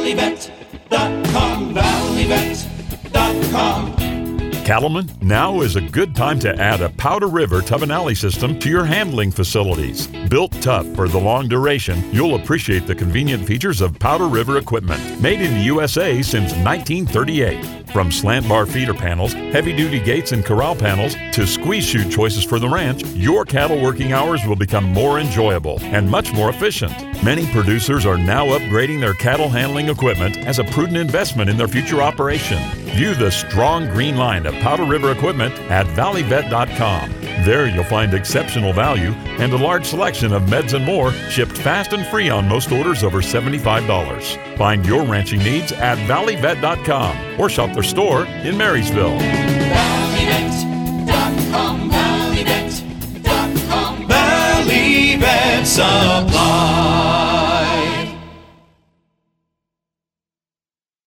ValleyVet.com, ValleyVet.com. Cattlemen, now is a good time to add a Powder River Tub and Alley system to your handling facilities. Built tough for the long duration, you'll appreciate the convenient features of Powder River equipment. Made in the USA since 1938. From slant bar feeder panels, heavy-duty gates and corral panels, to squeeze chute choices for the ranch, your cattle working hours will become more enjoyable and much more efficient. Many producers are now upgrading their cattle handling equipment as a prudent investment in their future operation. View the strong green line of Powder River equipment at ValleyVet.com. There you'll find exceptional value and a large selection of meds and more shipped fast and free on most orders over $75. Find your ranching needs at ValleyVet.com or shop their store in Marysville. ValleyVet.com, ValleyVet.com, Valley Vet Supply.